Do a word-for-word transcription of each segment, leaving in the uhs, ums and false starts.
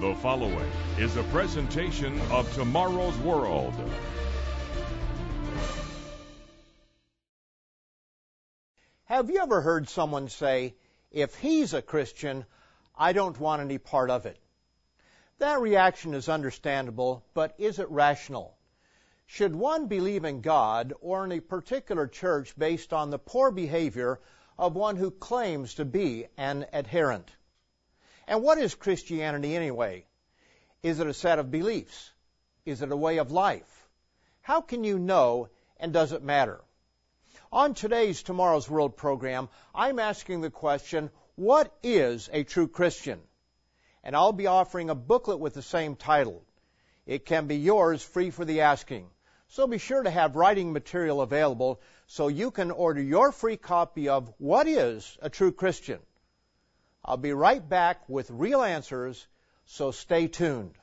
The following is a presentation of Tomorrow's World. Have you ever heard someone say, if he's a Christian, I don't want any part of it? That reaction is understandable, but is it rational? Should one believe in God or in a particular church based on the poor behavior of one who claims to be an adherent? And what is Christianity anyway? Is it a set of beliefs? Is it a way of life? How can you know, and does it matter? On today's Tomorrow's World program, I'm asking the question, what is a true Christian? And I'll be offering a booklet with the same title. It can be yours free for the asking. So be sure to have writing material available so you can order your free copy of What is a True Christian? I'll be right back with real answers, so stay tuned.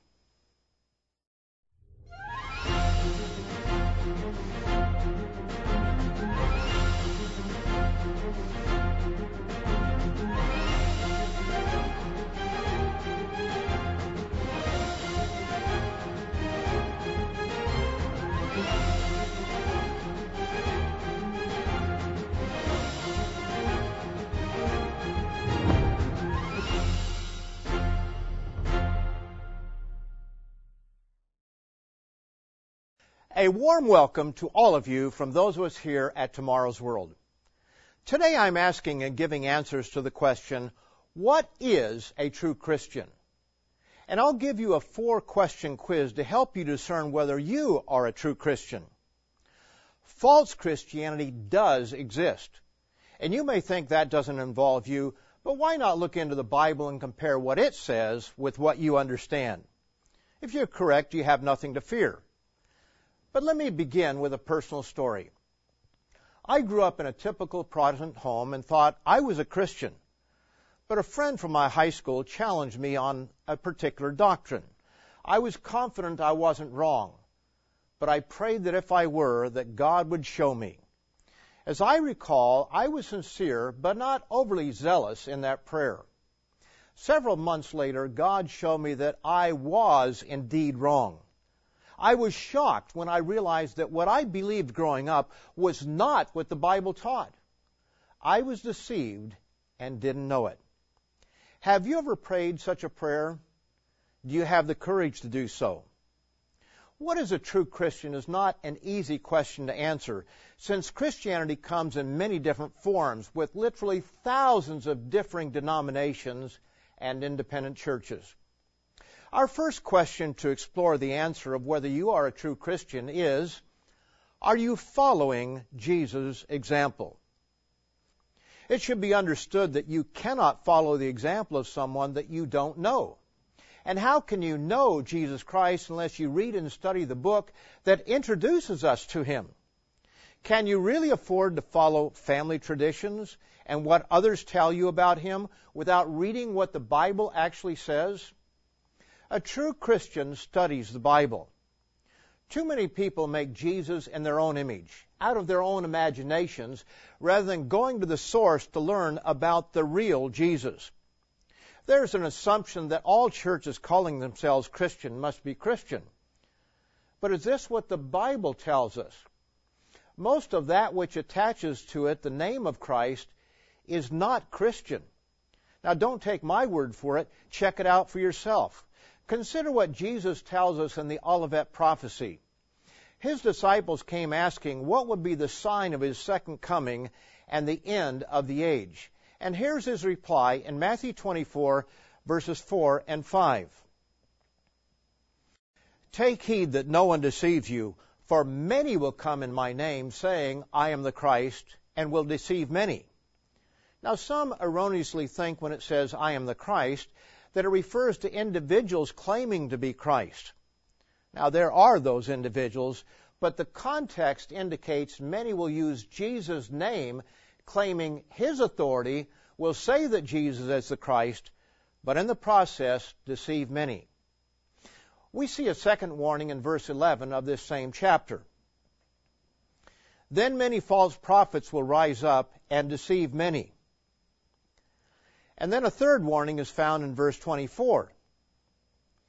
A warm welcome to all of you from those of us here at Tomorrow's World. Today I'm asking and giving answers to the question, what is a true Christian? And I'll give you a four-question quiz to help you discern whether you are a true Christian. False Christianity does exist. And you may think that doesn't involve you, but why not look into the Bible and compare what it says with what you understand? If you're correct, you have nothing to fear. But let me begin with a personal story. I grew up in a typical Protestant home and thought I was a Christian. But a friend from my high school challenged me on a particular doctrine. I was confident I wasn't wrong, but I prayed that if I were, that God would show me. As I recall, I was sincere but not overly zealous in that prayer. Several months later, God showed me that I was indeed wrong. I was shocked when I realized that what I believed growing up was not what the Bible taught. I was deceived and didn't know it. Have you ever prayed such a prayer? Do you have the courage to do so? What is a true Christian is not an easy question to answer, since Christianity comes in many different forms with literally thousands of differing denominations and independent churches. Our first question to explore the answer of whether you are a true Christian is, are you following Jesus' example? It should be understood that you cannot follow the example of someone that you don't know. And how can you know Jesus Christ unless you read and study the book that introduces us to Him? Can you really afford to follow family traditions and what others tell you about Him without reading what the Bible actually says? A true Christian studies the Bible. Too many people make Jesus in their own image, out of their own imaginations, rather than going to the source to learn about the real Jesus. There's an assumption that all churches calling themselves Christian must be Christian. But is this what the Bible tells us? Most of that which attaches to it the name of Christ is not Christian. Now, don't take my word for it. Check it out for yourself. Consider what Jesus tells us in the Olivet prophecy. His disciples came asking what would be the sign of His second coming and the end of the age. And here's His reply in Matthew twenty-four, verses four and five. Take heed that no one deceives you, for many will come in my name, saying, I am the Christ, and will deceive many. Now, some erroneously think when it says, I am the Christ, that it refers to individuals claiming to be Christ. Now, there are those individuals, but the context indicates many will use Jesus' name, claiming His authority, will say that Jesus is the Christ, but in the process deceive many. We see a second warning in verse eleven of this same chapter. Then many false prophets will rise up and deceive many. And then a third warning is found in verse twenty-four.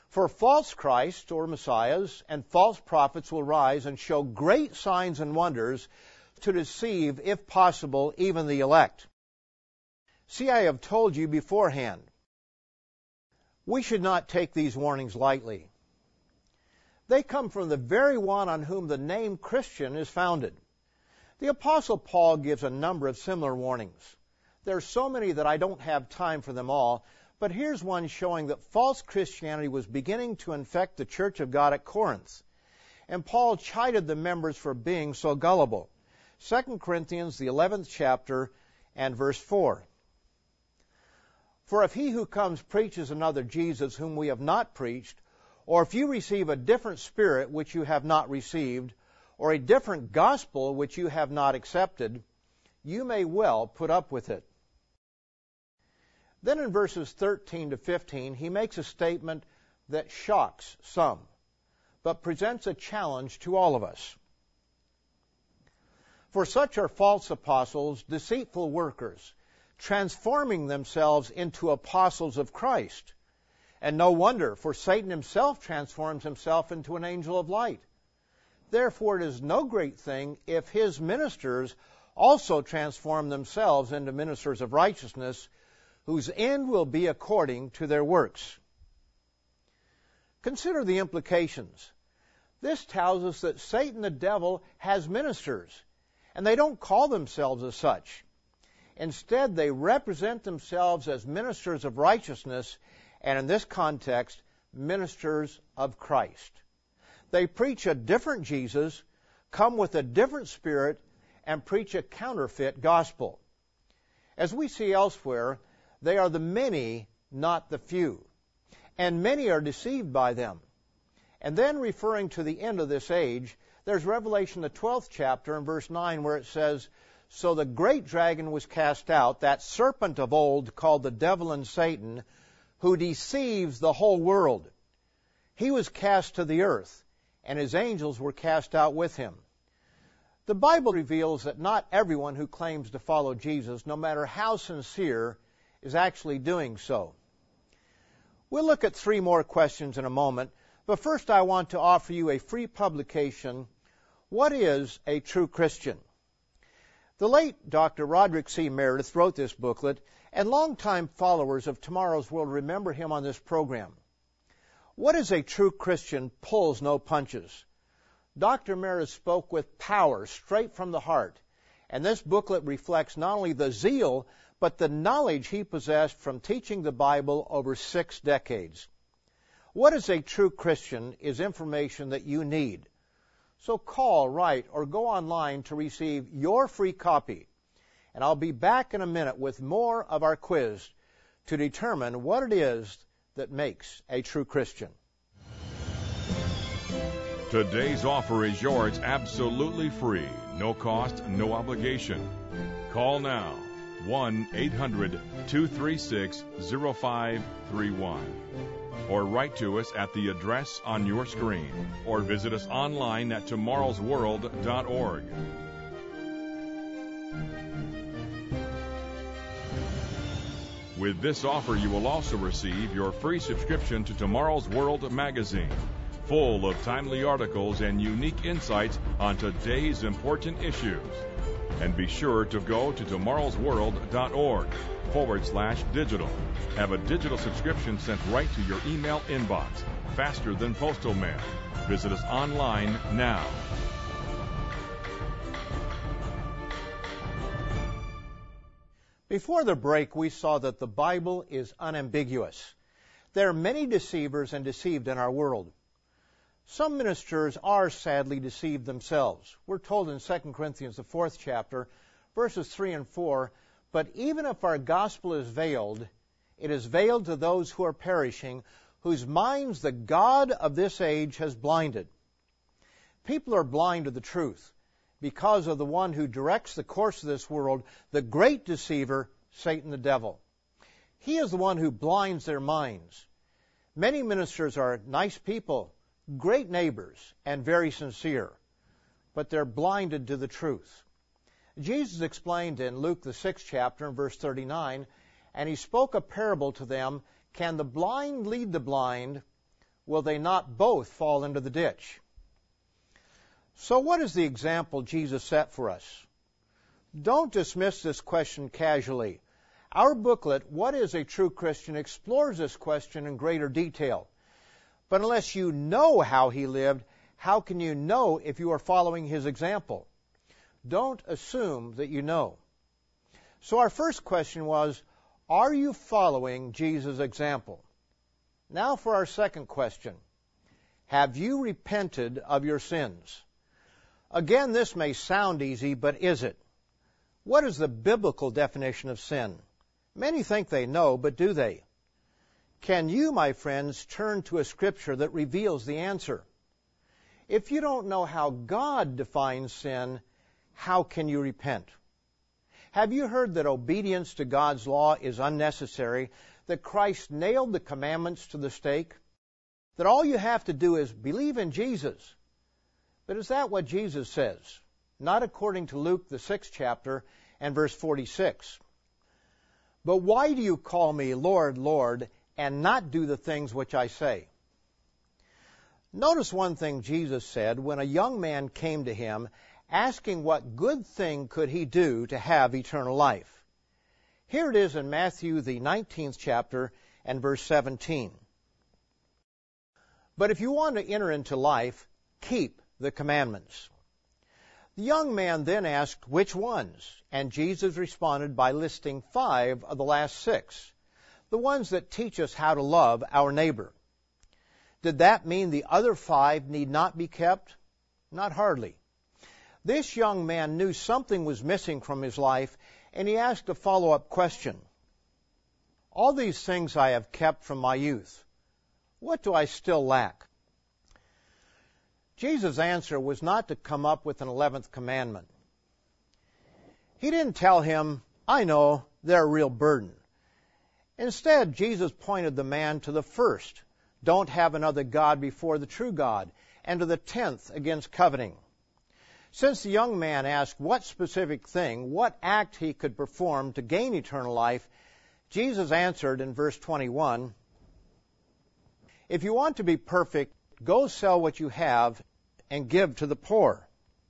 For false Christs or Messiahs and false prophets will rise and show great signs and wonders to deceive, if possible, even the elect. See, I have told you beforehand. We should not take these warnings lightly. They come from the very one on whom the name Christian is founded. The Apostle Paul gives a number of similar warnings. There are so many that I don't have time for them all, but here's one showing that false Christianity was beginning to infect the church of God at Corinth. And Paul chided the members for being so gullible. Second Corinthians, the eleventh chapter, and verse four. For if he who comes preaches another Jesus whom we have not preached, or if you receive a different spirit which you have not received, or a different gospel which you have not accepted, you may well put up with it. Then in verses thirteen to fifteen, he makes a statement that shocks some, but presents a challenge to all of us. For such are false apostles, deceitful workers, transforming themselves into apostles of Christ. And no wonder, for Satan himself transforms himself into an angel of light. Therefore it is no great thing if his ministers also transform themselves into ministers of righteousness, whose end will be according to their works. Consider the implications. This tells us that Satan, the devil, has ministers, and they don't call themselves as such. Instead, they represent themselves as ministers of righteousness, and in this context, ministers of Christ. They preach a different Jesus, come with a different spirit, and preach a counterfeit gospel. As we see elsewhere, they are the many, not the few. And many are deceived by them. And then referring to the end of this age, there's Revelation, the twelfth chapter, in verse nine, where it says, So the great dragon was cast out, that serpent of old called the devil and Satan, who deceives the whole world. He was cast to the earth, and his angels were cast out with him. The Bible reveals that not everyone who claims to follow Jesus, no matter how sincere, is actually doing so. We'll look at three more questions in a moment, but first I want to offer you a free publication, What is a True Christian? The late Doctor Roderick C. Meredith wrote this booklet, and longtime followers of Tomorrow's World remember him on this program. What is a true Christian pulls no punches. Doctor Meredith spoke with power straight from the heart, and this booklet reflects not only the zeal, but the knowledge he possessed from teaching the Bible over six decades. What is a true Christian is information that you need. So call, write, or go online to receive your free copy. And I'll be back in a minute with more of our quiz to determine what it is that makes a true Christian. Today's offer is yours absolutely free. No cost, no obligation. Call now. one eight hundred two three six zero five three one. Or write to us at the address on your screen. Or visit us online at tomorrows world dot org. With this offer, you will also receive your free subscription to Tomorrow's World magazine, full of timely articles and unique insights on today's important issues. And be sure to go to tomorrows world dot org forward slash digital. Have a digital subscription sent right to your email inbox, faster than postal mail. Visit us online now. Before the break, we saw that the Bible is unambiguous. There are many deceivers and deceived in our world. Some ministers are sadly deceived themselves. We're told in Second Corinthians, the fourth chapter, verses three and four, but even if our gospel is veiled, it is veiled to those who are perishing, whose minds the God of this age has blinded. People are blind to the truth because of the one who directs the course of this world, the great deceiver, Satan the devil. He is the one who blinds their minds. Many ministers are nice people, great neighbors, and very sincere, but they're blinded to the truth. Jesus explained in Luke, the sixth chapter, in verse thirty-nine, and he spoke a parable to them, can the blind lead the blind? will they not both fall into the ditch? So what is the example Jesus set for us? Don't dismiss this question casually. Our booklet, What is a True Christian?, explores this question in greater detail. But unless you know how he lived, how can you know if you are following his example? Don't assume that you know. So our first question was, are you following Jesus' example? Now for our second question. Have you repented of your sins? Again, this may sound easy, but is it? What is the biblical definition of sin? Many think they know, but do they? Can you, my friends, turn to a scripture that reveals the answer? If you don't know how God defines sin, how can you repent? Have you heard that obedience to God's law is unnecessary, that Christ nailed the commandments to the stake, that all you have to do is believe in Jesus? But is that what Jesus says? Not according to Luke, the sixth chapter, and verse forty-six. But why do you call me Lord, Lord, and not do the things which I say? Notice one thing Jesus said when a young man came to him asking what good thing could he do to have eternal life. Here it is in Matthew, the nineteenth chapter, and verse seventeen. But if you want to enter into life, keep the commandments. The young man then asked which ones, and Jesus responded by listing five of the last six, the ones that teach us how to love our neighbor. Did that mean the other five need not be kept? Not hardly. This young man knew something was missing from his life, and he asked a follow-up question. All these things I have kept from my youth. What do I still lack? Jesus' answer was not to come up with an eleventh commandment. He didn't tell him, I know, they're a real burden. Instead, Jesus pointed the man to the first, don't have another God before the true God, and to the tenth, against coveting. Since the young man asked what specific thing, what act he could perform to gain eternal life, Jesus answered in verse twenty-one, if you want to be perfect, go sell what you have and give to the poor.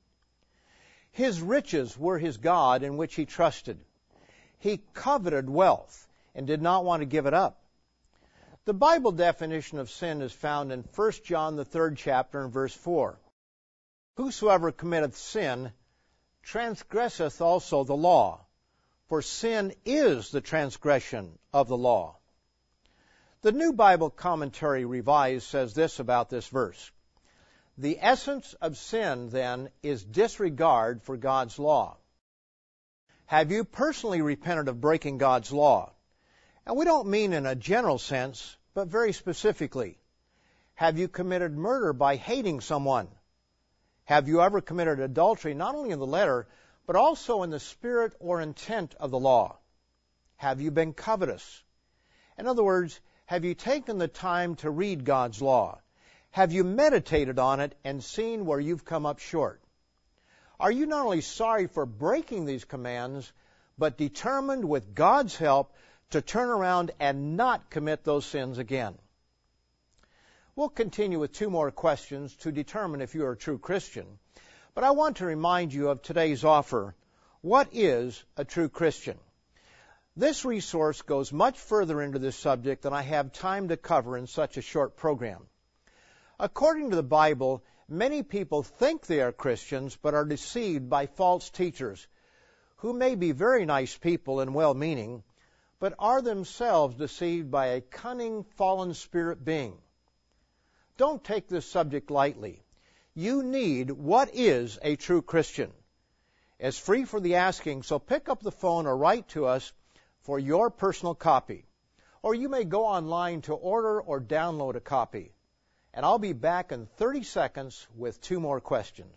His riches were his God in which he trusted. He coveted wealth and did not want to give it up. The Bible definition of sin is found in First John, the third chapter, and verse four. Whosoever committeth sin transgresseth also the law, for sin is the transgression of the law. The New Bible Commentary Revised says this about this verse. The essence of sin, then, is disregard for God's law. Have you personally repented of breaking God's law? And we don't mean in a general sense, but very specifically. Have you committed murder by hating someone? Have you ever committed adultery, not only in the letter, but also in the spirit or intent of the law? Have you been covetous? In other words, have you taken the time to read God's law? Have you meditated on it and seen where you've come up short? Are you not only sorry for breaking these commands, but determined with God's help to turn around and not commit those sins again? We'll continue with two more questions to determine if you're a true Christian. But I want to remind you of today's offer. What is a true Christian? This resource goes much further into this subject than I have time to cover in such a short program. According to the Bible, many people think they are Christians but are deceived by false teachers who may be very nice people and well-meaning, but are themselves deceived by a cunning fallen spirit being. Don't take this subject lightly. You need what is a true Christian. It's free for the asking, so pick up the phone or write to us for your personal copy. Or you may go online to order or download a copy. And I'll be back in thirty seconds with two more questions.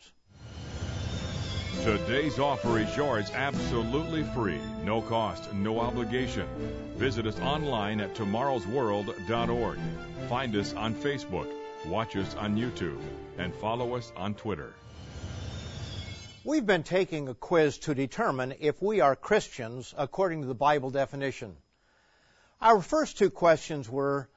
Today's offer is yours absolutely free, no cost, no obligation. Visit us online at tomorrows world dot org. Find us on Facebook, watch us on YouTube, and follow us on Twitter. We've been taking a quiz to determine if we are Christians according to the Bible definition. Our first two questions were,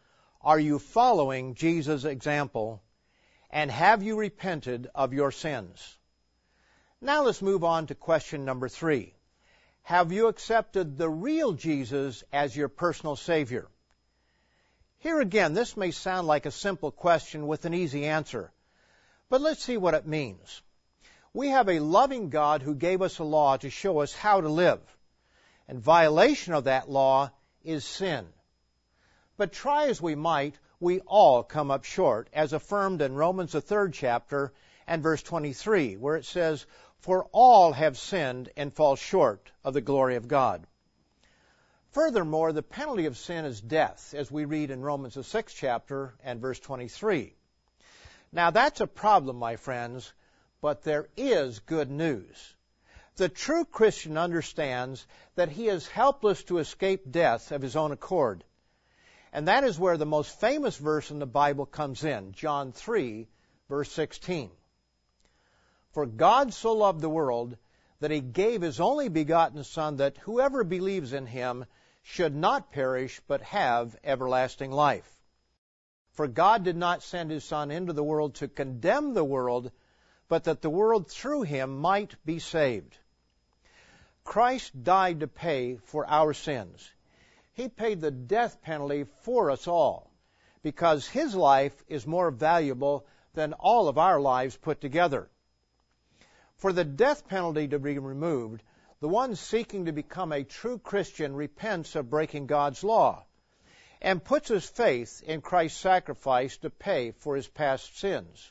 Are you following Jesus' example? And have you repented of your sins? Now let's move on to question number three. Have you accepted the real Jesus as your personal Savior? Here again, this may sound like a simple question with an easy answer, but let's see what it means. We have a loving God who gave us a law to show us how to live, and violation of that law is sin. But try as we might, we all come up short, as affirmed in Romans the third chapter and verse twenty-three, where it says, "For all have sinned and fall short of the glory of God." Furthermore, the penalty of sin is death, as we read in Romans the sixth chapter and verse twenty-three. Now that's a problem, my friends, but there is good news. The true Christian understands that he is helpless to escape death of his own accord. And that is where the most famous verse in the Bible comes in, John three, verse sixteen. "For God so loved the world that he gave his only begotten Son, that whoever believes in him should not perish, but have everlasting life. For God did not send his Son into the world to condemn the world, but that the world through him might be saved." Christ died to pay for our sins. He paid the death penalty for us all, because his life is more valuable than all of our lives put together. For the death penalty to be removed, the one seeking to become a true Christian repents of breaking God's law and puts his faith in Christ's sacrifice to pay for his past sins.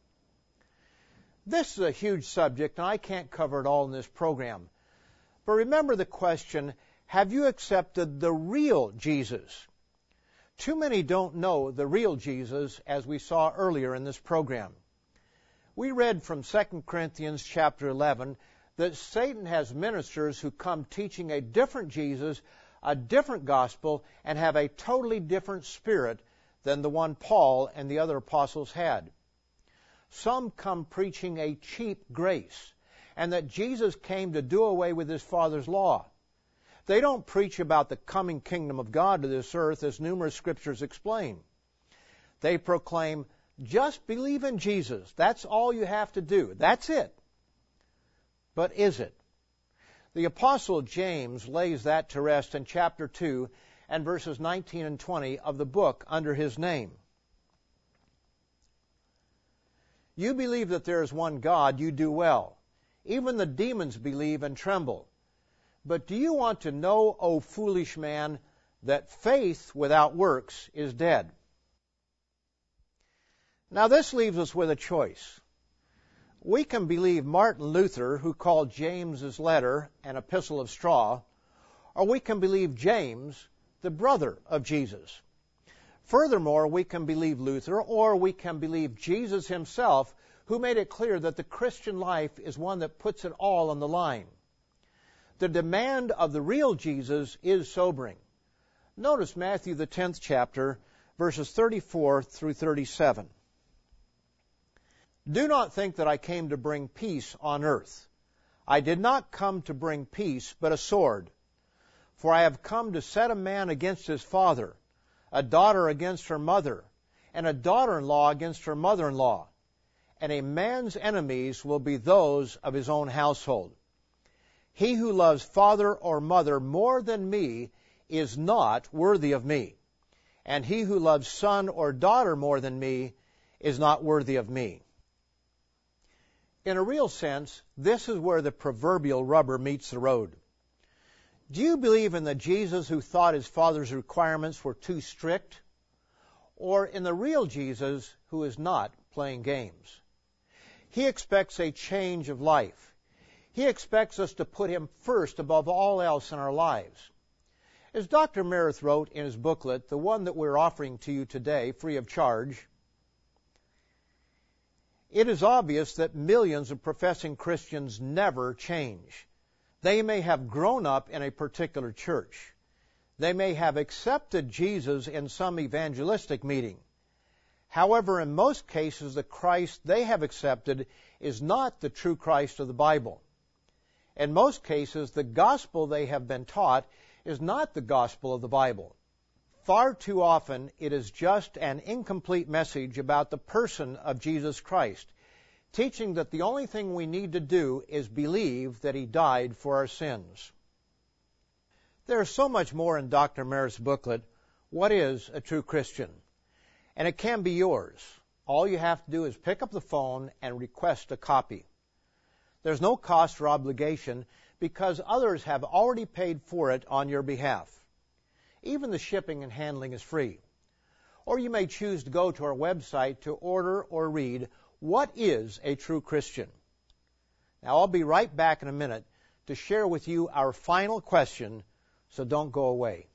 This is a huge subject, and I can't cover it all in this program. But remember the question, have you accepted the real Jesus? Too many don't know the real Jesus, as we saw earlier in this program. We read from Second Corinthians chapter eleven that Satan has ministers who come teaching a different Jesus, a different gospel, and have a totally different spirit than the one Paul and the other apostles had. Some come preaching a cheap grace, and that Jesus came to do away with his Father's law. They don't preach about the coming kingdom of God to this earth, as numerous scriptures explain. They proclaim, just believe in Jesus. That's all you have to do. That's it. But is it? The Apostle James lays that to rest in chapter two and verses nineteen and twenty of the book under his name. "You believe that there is one God, you do well. Even the demons believe and tremble. But do you want to know, O foolish man, that faith without works is dead?" Now this leaves us with a choice. We can believe Martin Luther, who called James's letter an epistle of straw, or we can believe James, the brother of Jesus. Furthermore, we can believe Luther, or we can believe Jesus himself, who made it clear that the Christian life is one that puts it all on the line. The demand of the real Jesus is sobering. Notice Matthew the tenth chapter, verses thirty-four through thirty-seven. "Do not think that I came to bring peace on earth. I did not come to bring peace, but a sword. For I have come to set a man against his father, a daughter against her mother, and a daughter-in-law against her mother-in-law. And a man's enemies will be those of his own household. He who loves father or mother more than me is not worthy of me. And he who loves son or daughter more than me is not worthy of me." In a real sense, this is where the proverbial rubber meets the road. Do you believe in the Jesus who thought his Father's requirements were too strict? Or in the real Jesus who is not playing games? He expects a change of life. He expects us to put him first above all else in our lives. As Doctor Meredith wrote in his booklet, the one that we're offering to you today, free of charge, it is obvious that millions of professing Christians never change. They may have grown up in a particular church. They may have accepted Jesus in some evangelistic meeting. However, in most cases, the Christ they have accepted is not the true Christ of the Bible. In most cases, the gospel they have been taught is not the gospel of the Bible. Far too often, it is just an incomplete message about the person of Jesus Christ, teaching that the only thing we need to do is believe that He died for our sins. There is so much more in Doctor Merritt's booklet, What is a True Christian? And it can be yours. All you have to do is pick up the phone and request a copy. There's no cost or obligation because others have already paid for it on your behalf. Even the shipping and handling is free. Or you may choose to go to our website to order or read What is a True Christian? Now, I'll be right back in a minute to share with you our final question, so don't go away.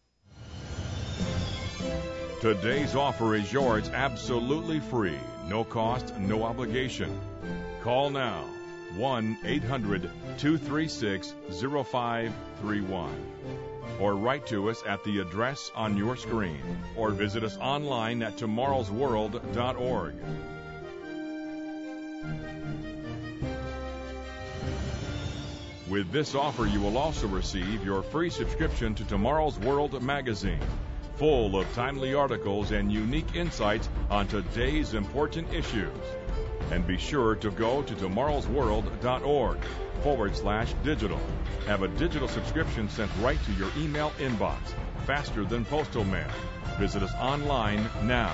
Today's offer is yours absolutely free. No cost, no obligation. Call now. one eight hundred two three six zero five three one. Or write to us at the address on your screen. Or visit us online at tomorrows world dot org. With this offer, you will also receive your free subscription to Tomorrow's World magazine, full of timely articles and unique insights on today's important issues. And be sure to go to tomorrows world dot org forward slash digital. Have a digital subscription sent right to your email inbox, faster than postal mail. Visit us online now.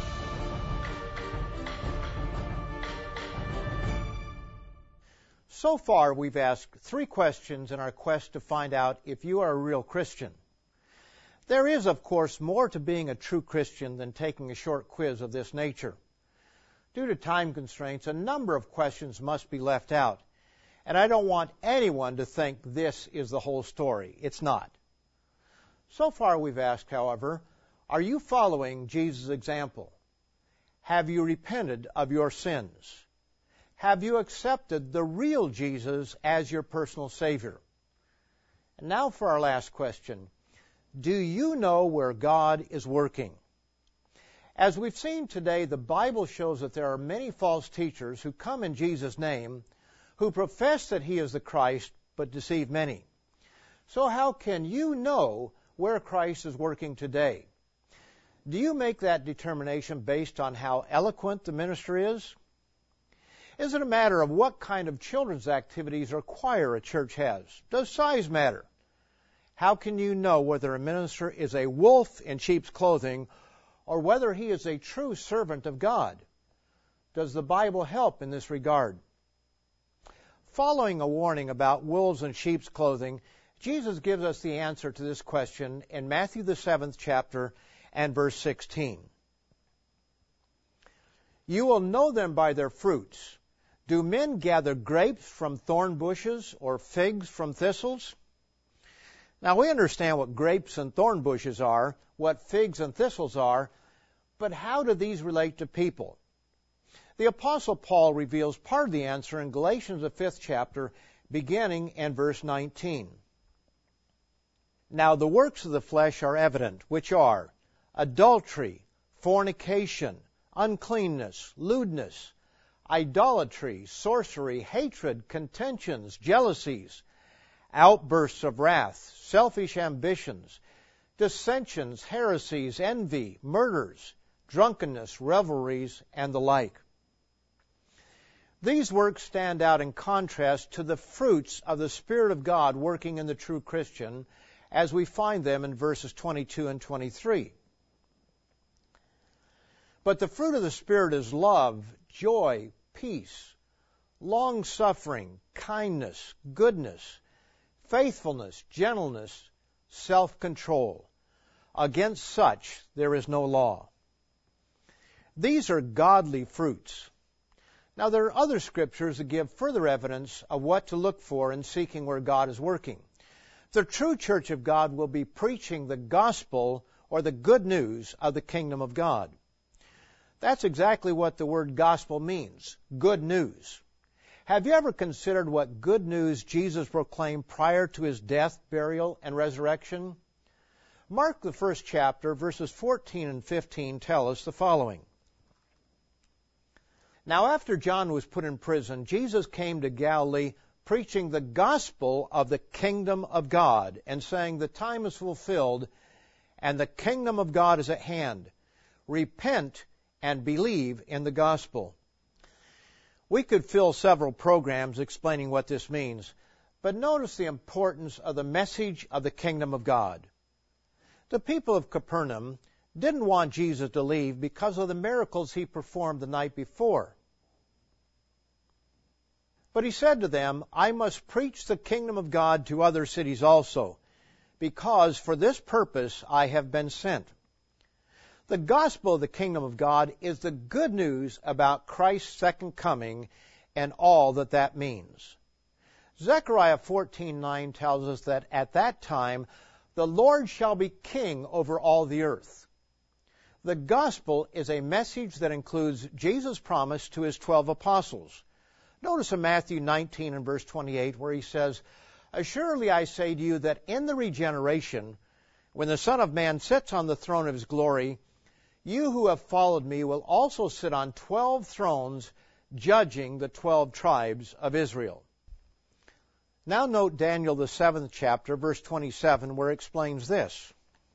So far, we've asked three questions in our quest to find out if you are a real Christian. There is, of course, more to being a true Christian than taking a short quiz of this nature. Due to time constraints, a number of questions must be left out, and I don't want anyone to think this is the whole story. It's not. So far, we've asked, however, are you following Jesus' example? Have you repented of your sins? Have you accepted the real Jesus as your personal Savior? And now for our last question. Do you know where God is working? As we've seen today, the Bible shows that there are many false teachers who come in Jesus' name, who profess that He is the Christ, but deceive many. So how can you know where Christ is working today? Do you make that determination based on how eloquent the minister is? Is it a matter of what kind of children's activities or choir a church has? Does size matter? How can you know whether a minister is a wolf in sheep's clothing or whether he is a true servant of God? Does the Bible help in this regard? Following a warning about wolves in sheep's clothing, Jesus gives us the answer to this question in Matthew the seventh chapter and verse sixteen. You will know them by their fruits. Do men gather grapes from thorn bushes or figs from thistles? Now, we understand what grapes and thorn bushes are, what figs and thistles are, but how do these relate to people? The Apostle Paul reveals part of the answer in Galatians, the fifth chapter, beginning in verse nineteen. Now the works of the flesh are evident, which are adultery, fornication, uncleanness, lewdness, idolatry, sorcery, hatred, contentions, jealousies, outbursts of wrath, selfish ambitions, dissensions, heresies, envy, murders, drunkenness, revelries, and the like. These works stand out in contrast to the fruits of the Spirit of God working in the true Christian, as we find them in verses twenty-two and twenty-three. But the fruit of the Spirit is love, joy, peace, long-suffering, kindness, goodness, faithfulness, gentleness, self-control. Against such there is no law. These are godly fruits. Now, there are other scriptures that give further evidence of what to look for in seeking where God is working. The true church of God will be preaching the gospel or the good news of the kingdom of God. That's exactly what the word gospel means, good news. Have you ever considered what good news Jesus proclaimed prior to His death, burial, and resurrection? Mark the first chapter, verses fourteen and fifteen tell us the following. Now after John was put in prison, Jesus came to Galilee preaching the gospel of the kingdom of God and saying, the time is fulfilled and the kingdom of God is at hand. Repent and believe in the gospel. We could fill several programs explaining what this means, but notice the importance of the message of the kingdom of God. The people of Capernaum didn't want Jesus to leave because of the miracles he performed the night before. But he said to them, I must preach the kingdom of God to other cities also, because for this purpose I have been sent. The gospel of the kingdom of God is the good news about Christ's second coming and all that that means. Zechariah fourteen nine tells us that at that time the Lord shall be king over all the earth. The gospel is a message that includes Jesus' promise to his twelve apostles. Notice in Matthew nineteen and verse twenty-eight where he says, Assuredly I say to you that in the regeneration, when the Son of Man sits on the throne of his glory, you who have followed me will also sit on twelve thrones, judging the twelve tribes of Israel. Now note Daniel, the seventh chapter, verse twenty-seven, where it explains this.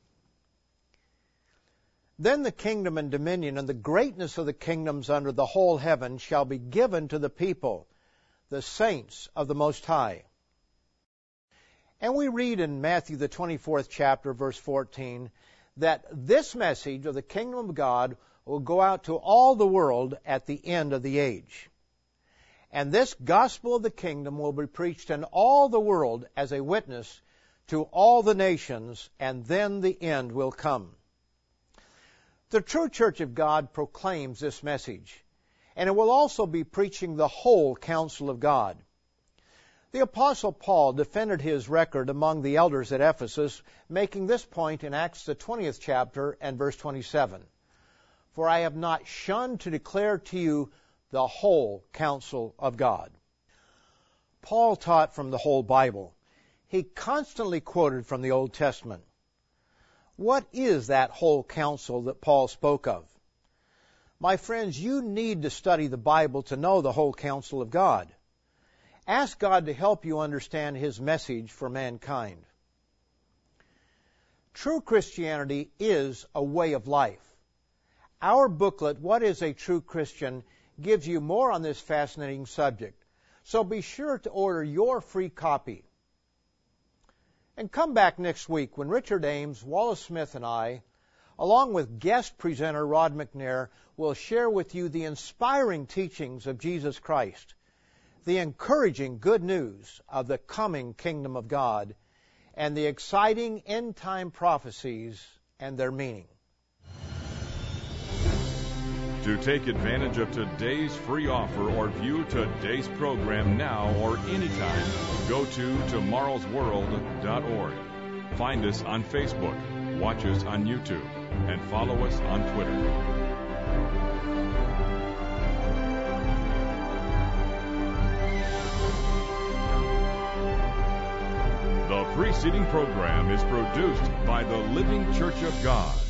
Then the kingdom and dominion and the greatness of the kingdoms under the whole heaven shall be given to the people, the saints of the Most High. And we read in Matthew, the twenty-fourth chapter, verse fourteen, that this message of the kingdom of God will go out to all the world at the end of the age. And this gospel of the kingdom will be preached in all the world as a witness to all the nations, and then the end will come. The true church of God proclaims this message, and it will also be preaching the whole counsel of God. The Apostle Paul defended his record among the elders at Ephesus, making this point in Acts the twentieth chapter and verse twenty-seven. For I have not shunned to declare to you the whole counsel of God. Paul taught from the whole Bible. He constantly quoted from the Old Testament. What is that whole counsel that Paul spoke of? My friends, you need to study the Bible to know the whole counsel of God. Ask God to help you understand His message for mankind. True Christianity is a way of life. Our booklet, What is a True Christian?, gives you more on this fascinating subject. So be sure to order your free copy. And come back next week when Richard Ames, Wallace Smith, and I, along with guest presenter Rod McNair, will share with you the inspiring teachings of Jesus Christ, the encouraging good news of the coming kingdom of God, and the exciting end-time prophecies and their meaning. To take advantage of today's free offer or view today's program now or anytime, go to tomorrows world dot org. Find us on Facebook, watch us on YouTube, and follow us on Twitter. The preceding program is produced by the Living Church of God.